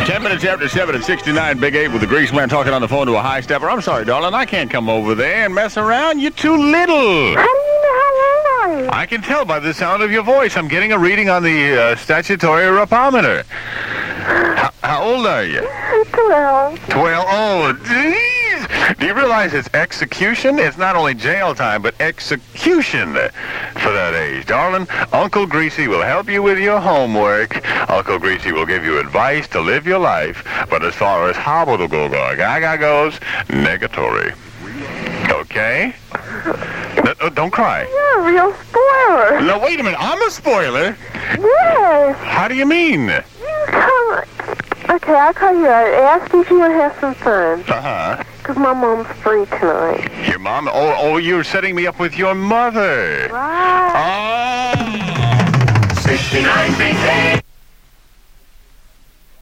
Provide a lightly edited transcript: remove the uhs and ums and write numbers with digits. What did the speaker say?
10 minutes after 7 at 69, Big 8 with the grease man talking on the phone to a high stepper. I'm sorry, darling, I can't come over there and mess around. You're too little. How do you know how old are you? I can tell by the sound of your voice. I'm getting a reading on the statutory rapometer. How old are you? 12. 12. Oh, geez. Do you realize it's execution? It's not only jail time, but execution for that age. Darling, Uncle Greasy will help you with your homework. Uncle Greasy will give you advice to live your life. But as far as gaga goes, negatory. Okay? No, don't cry. You're a real spoiler. No, wait a minute. I'm a spoiler. Yes. How do you mean? Okay, I'll call you out. Ask if you want to have some fun. Uh-huh. Because my mom's free tonight. Your mom? Oh, you're setting me up with your mother. Right. Oh. 69 Big 8.